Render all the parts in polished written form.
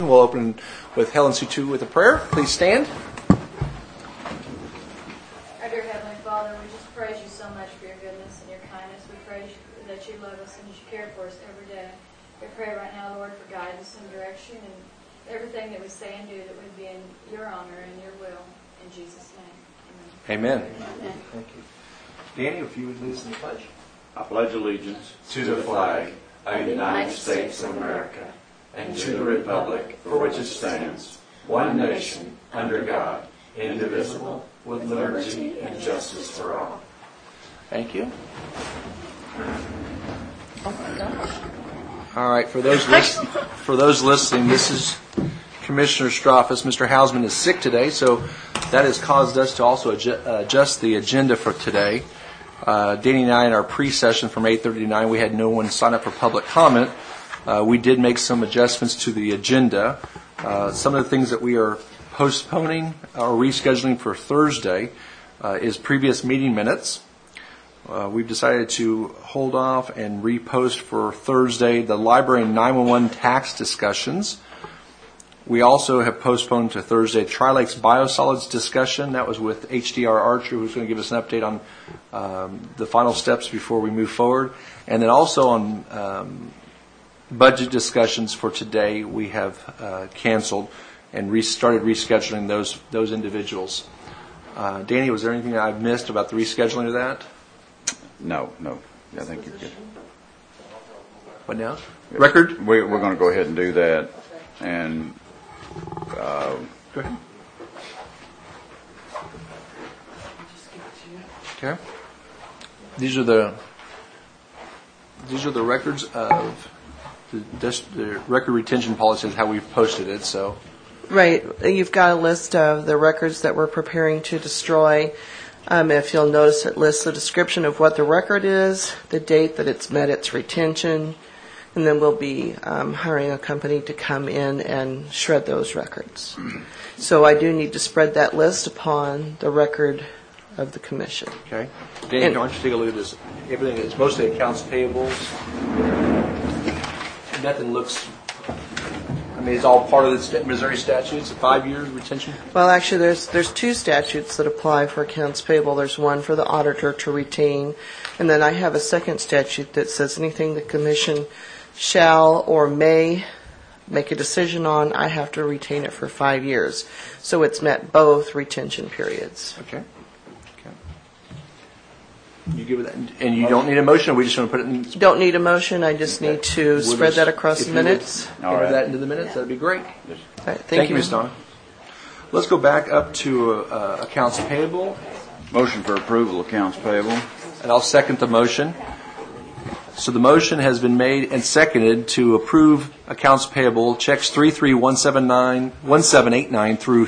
We'll open with Helen Sutu with a prayer. Please stand. Our dear Heavenly Father, we just praise you so much for your goodness and your kindness. We praise you that you love us and that you care for us every day. We pray right now, Lord, for guidance and direction and everything that we say and do that would be in your honor and your will. In Jesus' name, Amen. Amen. Thank you. Danny, if you would lead us in the pledge. I pledge allegiance to the flag of the United States of America and to the republic for which it stands, one nation, under God, indivisible, with liberty and justice for all. Thank you. Oh my gosh. All right, for those listening, this is Commissioner Straufus. Mr. Hausman is sick today, so that has caused us to also adjust the agenda for today. Danny and I, in our pre-session from 8:30 to 9, we had no one sign up for public comment. We did make some adjustments to the agenda. Some of the things that we are postponing or rescheduling for Thursday is previous meeting minutes. We've decided to hold off and repost for Thursday the library 911 tax discussions. We also have postponed to Thursday Trilakes biosolids discussion. That was with HDR Archer, who's going to give us an update on the final steps before we move forward. And then also on budget discussions for today, we have canceled and started rescheduling those individuals. Danny, was there anything that I've missed about the rescheduling of that? No. I think you're good. What now? Record? We're going to go ahead and do that. And Go ahead. Okay. These are the records of the record retention policy is how we've posted it. So. Right. You've got a list of the records that we're preparing to destroy. If you'll notice, it lists the description of what the record is, the date that it's met its retention, and then we'll be hiring a company to come in and shred those records. So I do need to spread that list upon the record of the commission. Okay. Danny, why don't you take a look at this? Everything is mostly accounts payables. Nothing looks... it's all part of the Missouri statutes, a 5-year retention? Well, actually, there's two statutes that apply for accounts payable. There's one for the auditor to retain, and then I have a second statute that says anything the commission shall or may make a decision on, I have to retain it for 5 years. So it's met both retention periods. Okay. You give it that, and you don't need a motion, or we just want to put it in? Don't need a motion, I just need to spread that across the minutes. Enter that into the minutes, that'd be great. All right, Thank you, Ms. Donna. Let's go back up to accounts payable. motion for approval of accounts payable. And I'll second the motion. So the motion has been made and seconded to approve accounts payable checks 331789 through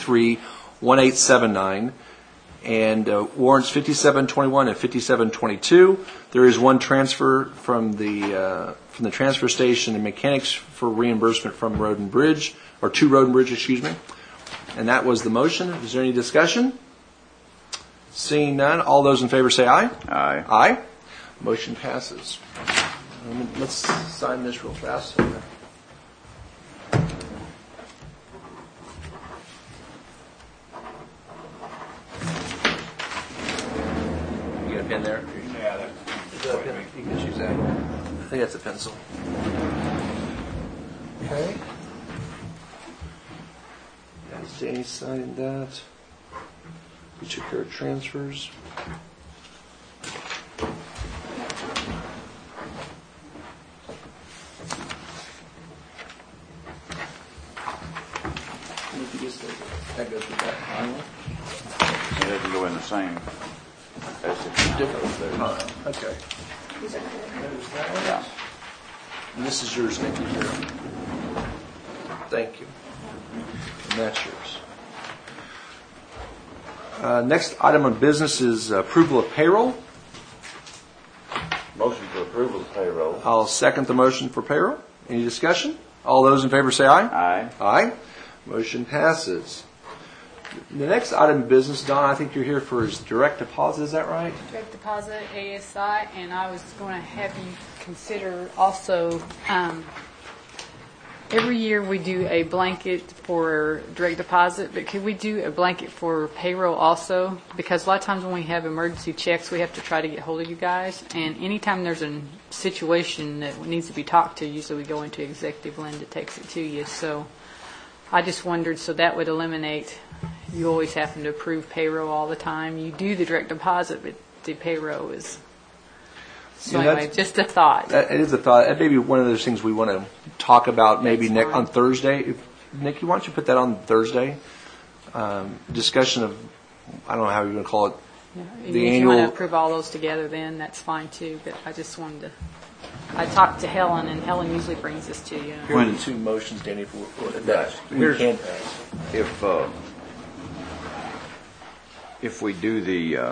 331879 and warrants 5721 and 5722. There is one transfer from the transfer station and mechanics for reimbursement from Road and Bridge, or to Road and Bridge, excuse me. And that was the motion. Is there any discussion? Seeing none, all those in favor say aye. Aye. Aye. Motion passes. Let's sign this real fast. You got a pen there? Yeah, Is that a pen? You can just use that. I think that's a pencil. Okay. That's Danny signed that. We took care of transfers. That goes with that. It doesn't go in the same. That's Different there. Okay. These are good. There's that one. Yeah. And this is yours, Nikki. Here. Thank you. And that's yours. Next item of business is approval of payroll. Motion for approval of payroll. I'll second the motion for payroll. Any discussion? All those in favor say aye. Aye. Aye. Motion passes. The next item of business, Don, I think you're here for is direct deposit. Is that right? Direct deposit, ASI, and I was going to have you consider also Every year we do a blanket for direct deposit, but could we do a blanket for payroll also? Because a lot of times when we have emergency checks, we have to try to get hold of you guys. And anytime there's a situation that needs to be talked to, usually we go into executive. Linda takes it to you. So I just wondered, so that would eliminate you always having to approve payroll all the time. You do the direct deposit, but the payroll is... So Yeah, anyway, just a thought. It is a thought. That may be one of those things we want to talk about maybe That's fine. on Thursday. Nikki, why don't you put that on Thursday? Discussion of, I don't know how you're going to call it, And the if you annual... want to approve all those together, then that's fine too. But I just wanted to. I talked to Helen, and Helen usually brings this to you. Here are the two motions, Danny, that we Here's- can pass. If we do the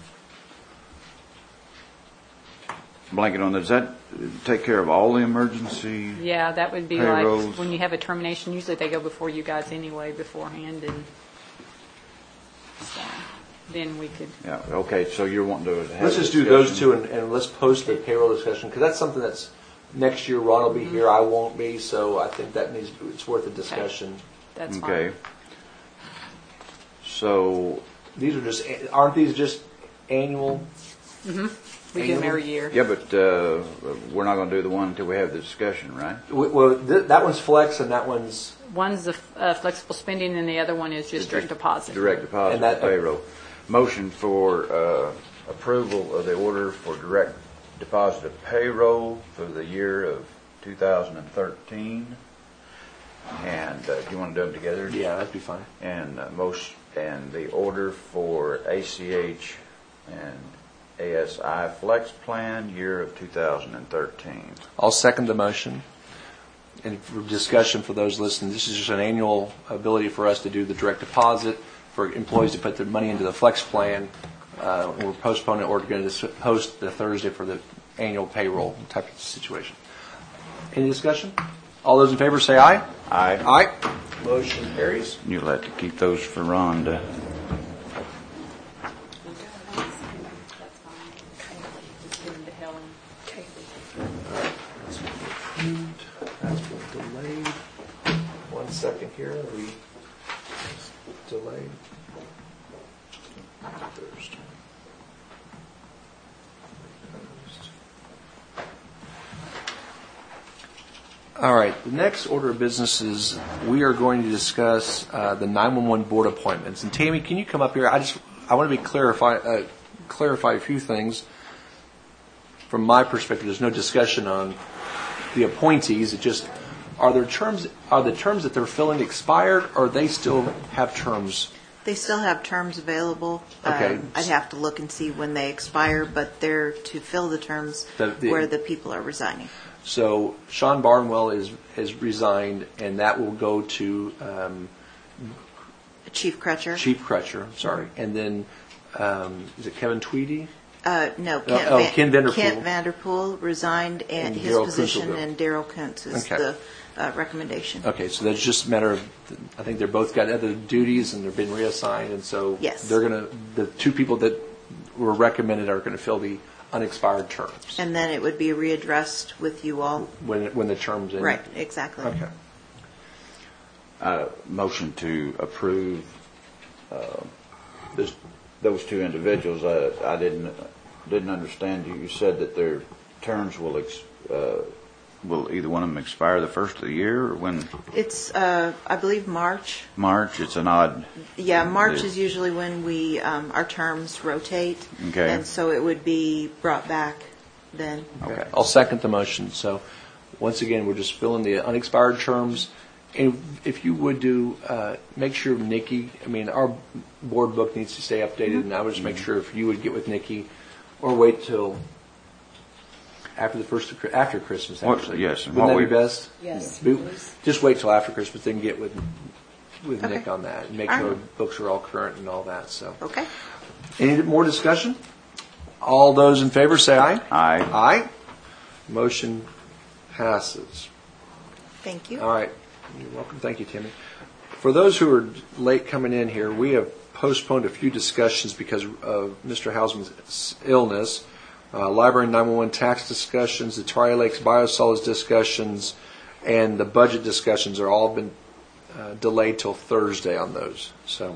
blanket on, does that take care of all the emergency? Yeah, that would be Payrolls. like when you have a termination. Usually they go before you guys anyway, beforehand, and so then we could. Yeah, okay, so you're wanting to have Let's a just do those discussion. two and let's post the payroll discussion because that's something that's next year. Ron will be here, I won't be, so I think that needs it's worth a discussion. That's Okay. fine. So, These are just aren't these just annual? We do them every year. yeah, but we're not going to do the one until we have the discussion, right? Well, that one's flex and that one's One's the flexible spending, and the other one is just direct deposit. Direct deposit And that- payroll. Motion for approval of the order for direct deposit of payroll for the year of 2013. And do you want to do them together? yeah, that'd be fine. And and the order for ACH and ASI Flex Plan, year of 2013. I'll second the motion. And for discussion for those listening, this is just an annual ability for us to do the direct deposit for employees to put their money into the flex plan. We're postponing it or going to post the Thursday for the annual payroll type of situation. Any discussion? All those in favor say aye. Aye. Aye. Motion carries. You'll have to keep those for Rhonda. That's fine. Just give them to Helen. That's been delayed. 1 second here. We delayed. Thursday. All right. The next order of business is we are going to discuss the 911 board appointments. And Tammy, can you come up here? I want to clarify a few things. From my perspective, there's no discussion on the appointees. It just are the terms that they're filling expired, or they still have terms? They still have terms available. Okay. I'd have to look and see when they expire, but they're to fill the terms where the people are resigning. So Sean Barnwell has resigned, and that will go to Chief Crutcher? Chief Crutcher. Sorry, and then is it Kevin Tweedy? No, Ken Vanderpool. Kent Vanderpool resigned And and his Darryl position, Kuntz. and Daryl Kuntz is Okay. the recommendation. Okay, so that's just a matter of, I think they're both got other duties and they're being reassigned, and so Yes. the two people that were recommended are going to fill the unexpired terms And then it would be readdressed with you all. when the terms end. Right, exactly. Okay. Motion to approve those two individuals. I didn't understand you. You said that their terms will either one of them expire the first of the year or when? It's, I believe, March. March. It's an odd. Yeah, March is usually when we our terms rotate. Okay. And so it would be brought back then. Okay. I'll second the motion. So once again, we're just filling the unexpired terms. And if you would make sure Nikki, our board book needs to stay updated, and I would just make sure if you would get with Nikki or wait till after after Christmas, actually. Yes. and Wouldn't that what be we- best? Yes. Just wait till after Christmas, then get with Okay. Nick on that and make All sure right. books are all current and all that. So, Okay. any more discussion? All those in favor say aye. Aye. Aye. Motion passes. Thank you. All right. You're welcome. Thank you, Timmy. For those who are late coming in here, we have postponed a few discussions because of Mr. Hausman's illness. Library 911 tax discussions, the Tri Lakes biosolids discussions, And the budget discussions are all been delayed till Thursday on those. So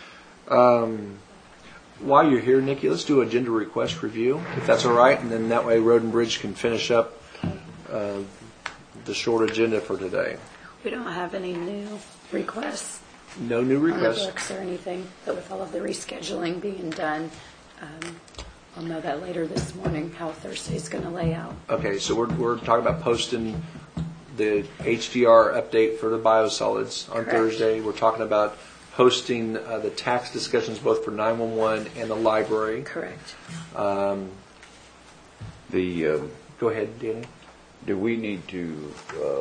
while you're here, Nikki, let's do agenda request review, if that's all right, and then that way Road and Bridge can finish up the short agenda for today. We don't have any new requests. No new On the requests. books or anything, but with all of the rescheduling being done, I'll know that later this morning how Thursday's going to lay out. Okay, so we're talking about posting the HDR update for the biosolids on Correct. Thursday. We're talking about hosting the tax discussions both for 911 and the library. Correct. Go ahead, Danny. Do we need to,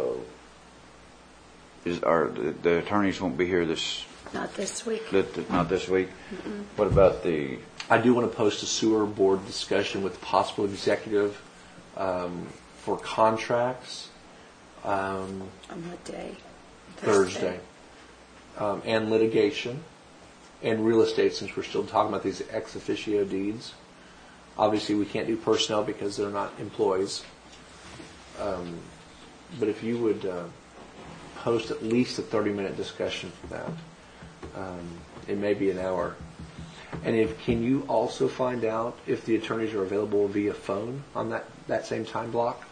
the attorneys won't be here Not this week. not this week? What about I do want to post a sewer board discussion with possible executive for contracts On what day? Thursday. And litigation and real estate, since we're still talking about these ex officio deeds. Obviously, we can't do personnel because they're not employees. But if you would post at least a 30-minute discussion for that, it may be an hour. And can you also find out if the attorneys are available via phone on that same time block?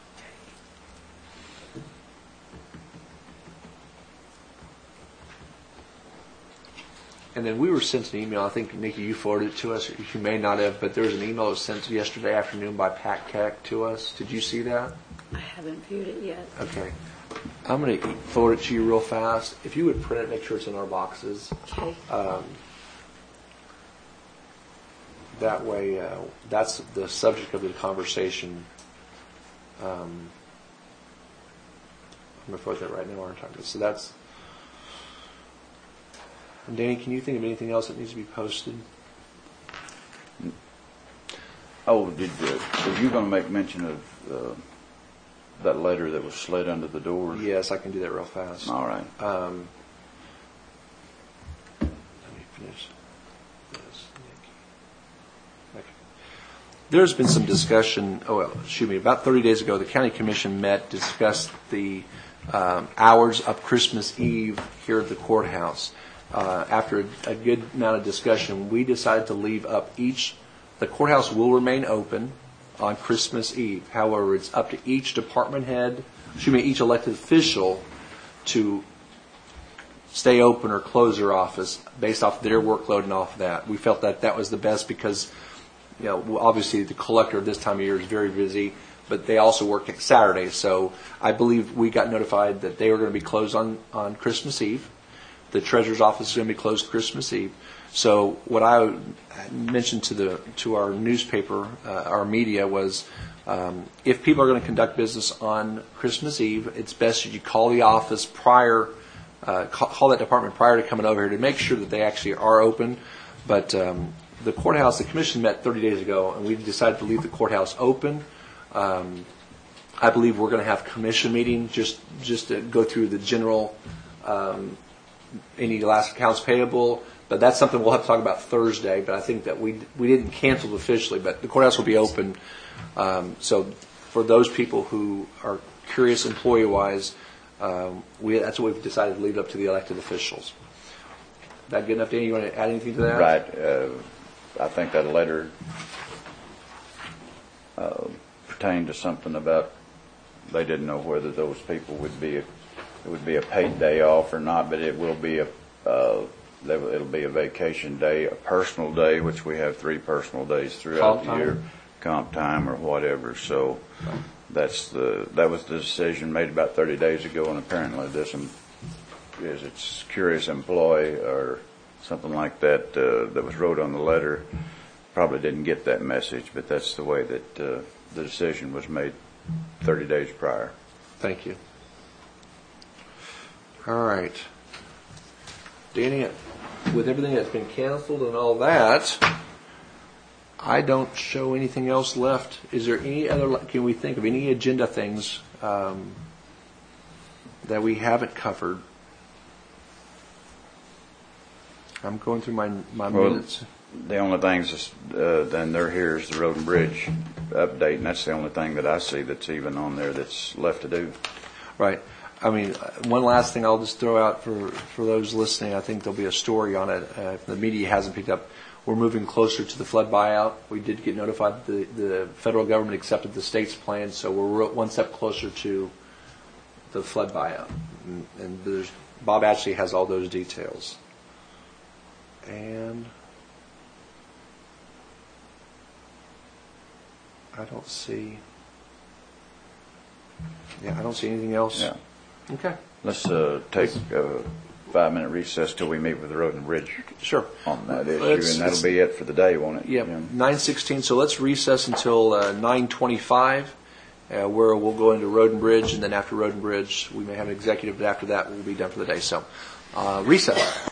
And then we were sent an email. I think, Nikki, you forwarded it to us. You may not have, but there was an email that was sent yesterday afternoon by Pat Keck to us. Did you see that? I haven't viewed it yet. Okay. I'm going to forward it to you real fast. If you would print it, make sure it's in our boxes. Okay. That way, that's the subject of the conversation. I'm going to forward that right now. We're talking. So that's. And Danny, can you think of anything else that needs to be posted? were you going to make mention of that letter that was slid under the doors? Yes, I can do that real fast. All right. Let me finish this, Nikki. Okay. There's been some discussion, about 30 days ago, the County Commission met, discussed the hours of Christmas Eve here at the courthouse. After a good amount of discussion, we decided to leave up the courthouse will remain open on Christmas Eve. However, it's up to each department head, each elected official to stay open or close their office based off their workload and off that. We felt that was the best because, obviously the collector this time of year is very busy, but they also work Saturday. So I believe we got notified that they were going to be closed on Christmas Eve. The treasurer's office is going to be closed Christmas Eve. So what I mentioned to our newspaper, our media, was if people are going to conduct business on Christmas Eve, it's best that you call the office prior, call that department prior to coming over here to make sure that they actually are open. But the courthouse, the commission met 30 days ago, and we decided to leave the courthouse open. I believe we're going to have a commission meeting just to go through the general. Any last accounts payable, but that's something we'll have to talk about Thursday. But I think that we didn't cancel officially, but the courthouse will be open. So for those people who are curious employee-wise, that's what we've decided to leave it up to the elected officials. That good enough, Danny? You want to add anything to that? Right. I think that letter pertained to something about they didn't know whether those people would be it would be a paid day off or not, but it will be it'll be a vacation day, a personal day, which we have 3 personal days throughout the year, comp time or whatever. So that was the decision made about 30 days ago, and apparently this is its curious employee or something like that that was wrote on the letter probably didn't get that message, but that's the way that the decision was made 30 days prior. Thank you. All right. Danny, with everything that's been canceled and all that, I don't show anything else left. Is there can we think of any agenda things that we haven't covered? I'm going through my minutes. The only things then they're here is the Road and Bridge update, and that's the only thing that I see that's even on there that's left to do. Right. I mean, one last thing I'll just throw out for those listening. I think there'll be a story on it. If the media hasn't picked up, we're moving closer to the flood buyout. We did get notified that the federal government accepted the state's plan, so we're one step closer to the flood buyout. And Bob actually has all those details. And I don't see anything else. Yeah. Okay. Let's take a 5-minute recess till we meet with the Road and Bridge. Sure. On that issue, and that'll be it for the day, won't it? Yeah, 9:16. So let's recess until 9:25, where we'll go into Road and Bridge, and then after Road and Bridge, we may have an executive, but after that, we'll be done for the day. So, recess.